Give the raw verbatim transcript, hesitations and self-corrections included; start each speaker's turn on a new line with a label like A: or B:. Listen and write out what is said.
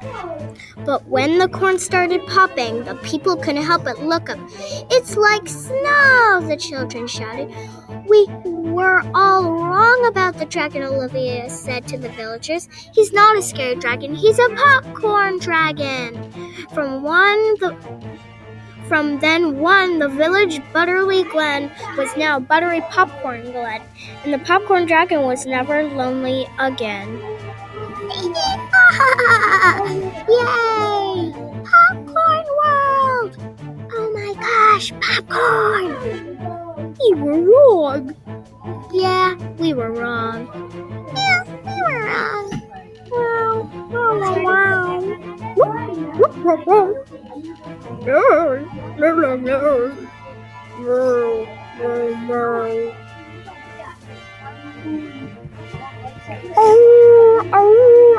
A: But when the corn started popping, the people couldn't help but look up. "It's like snow," the children shouted. "We were all wrong about the dragon," Olivia said to the villagers. "He's not a scary dragon. He's a popcorn dragon." From one, the From then on, the village Butterly Glen was now Buttery Popcorn Glen, and the popcorn dragon was never lonely again. Yay! Popcorn World! Oh my gosh, popcorn! We were wrong. Yeah, we were wrong. Yeah, we were wrong. Wow, wow, wow, wow. No, no, no, no. No, no, no. Oh, oh.